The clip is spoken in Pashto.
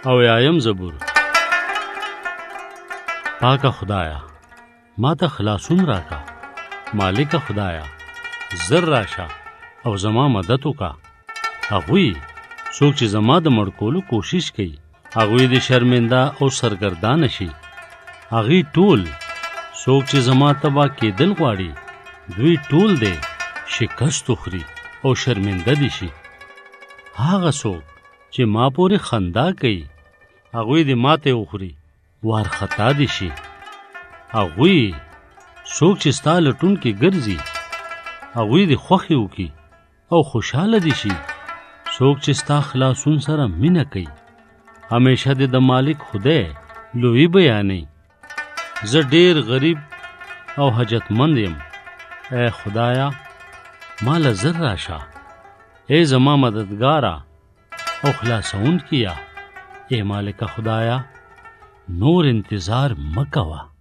او یایم زبور. پاکه خدایا ما ته خلاصون راکا. مالک خدایا زر راشه او زما مدد وکا. هغوی څوک چې زما د مړ کولو کوشش کوي هغوی د شرمنده او سرګردانه شي. هغوی ټول څوک چې زما تبا کېدل غواړي دوی ټول دی شکست وخوري او شرمنده دي شي. هغه څوک چې ما پورې خندا کوي هغوی د ماتې وخوري وارخطا دي شي. هغوی څوک چې ستا لټون کې ګرځي هغوی د خوښې وکړي او خوشحاله دي شي. څوک چې ستا خلاصون سره مینه کوي همیشه د مالک خدای لوی بیانوي. زه ډیر غریب او حاجتمند یم. ای خدایا مال زر راشه. ای زما مددگارا او خلاصون کیا. ای مالک خدایا نور انتظار مکوا.